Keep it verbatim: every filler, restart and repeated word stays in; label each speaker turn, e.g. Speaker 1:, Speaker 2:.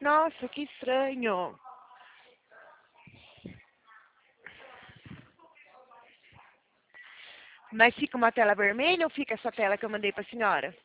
Speaker 1: Nossa, que estranho. Mas fica uma tela vermelha ou fica essa tela que eu mandei pra senhora?